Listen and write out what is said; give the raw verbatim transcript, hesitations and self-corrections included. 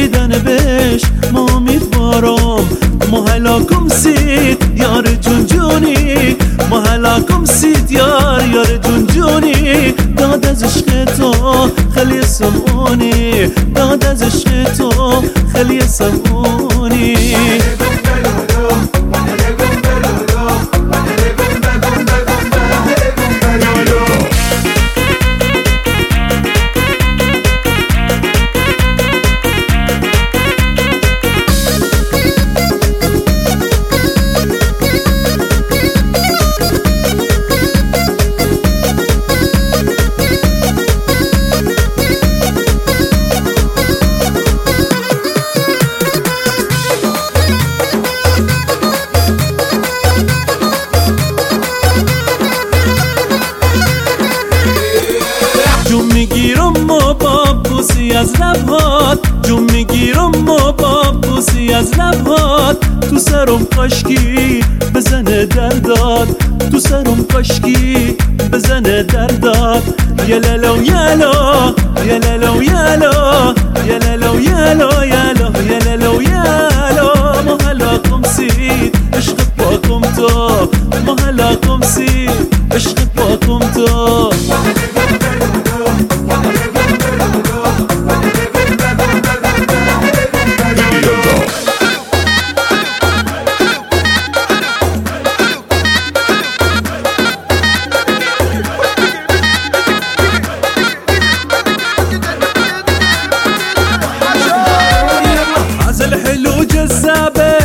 دیدن بهش ما امیدوارم. محلاکم سید یار جون جونی، محلاکم سید یار یار جون جونی. داد از عشق تو خیلی سمونی، داد از عشق تو خیلی سمونی. جون میگیرم ما با بوسی از لبهات، جون میگیرم ما با بوسی از لبهات. تو سرم کاشکی بزنه درداد، تو سرم کاشکی بزنه درداد. یلالو یالا یلالو یالا یلالو یالا یالا یلالو یالا. محلاکم سید عشق پاکم تو، محلاکم سید عشق پاکم تو. غزل حلو جذابة